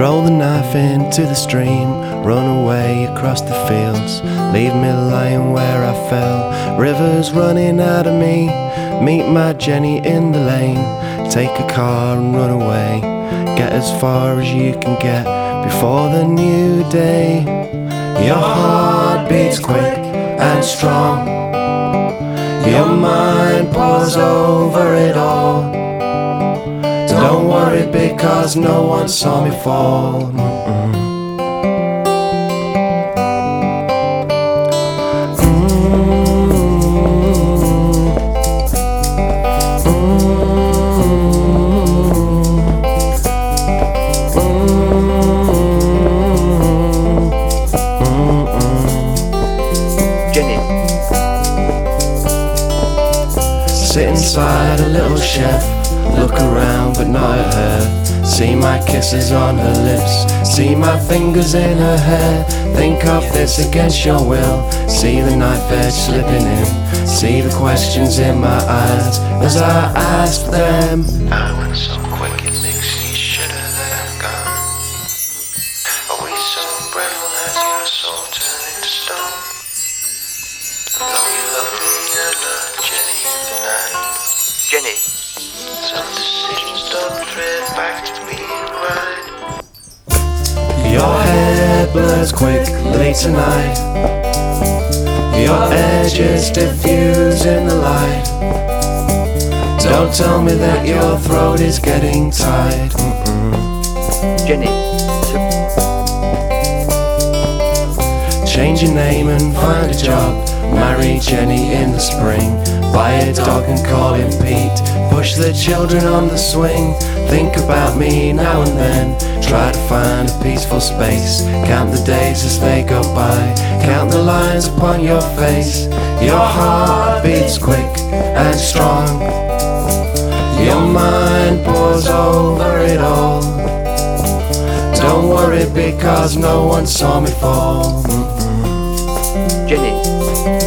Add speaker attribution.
Speaker 1: Throw the knife into the stream, run away across the fields, leave me lying where I fell. Rivers running out of me, meet my Jenny in the lane. Take a car and run away, get as far as you can get before the new day. Your heart beats quick and strong, your mind pours over it all. Don't worry because no one saw me fall.
Speaker 2: Jenny.
Speaker 1: Sit inside a little chef, look around but not at her. See my kisses on her lips, see my fingers in her hair. Think of this against your will, see the knife edge slipping in, see the questions in my eyes as I ask them.
Speaker 3: I went so quick it makes you shudder that I'm gone. Are we so brittle as your soul turned into stone? Though you love me, I'm not Jenny in the night.
Speaker 2: Jenny.
Speaker 3: Some decisions don't drift back to me right.
Speaker 1: Your hair blurs quickly tonight, your edges diffuse in the light. Don't tell me that your throat is getting tight.
Speaker 2: Jenny.
Speaker 1: Change your name and find a job, marry Jenny in the spring, buy a dog and call him Pete, push the children on the swing. Think about me now and then, try to find a peaceful space, count the days as they go by, count the lines upon your face. Your heart beats quick and strong, your mind pours over it all. Don't worry because no one saw me fall.
Speaker 2: Jenny.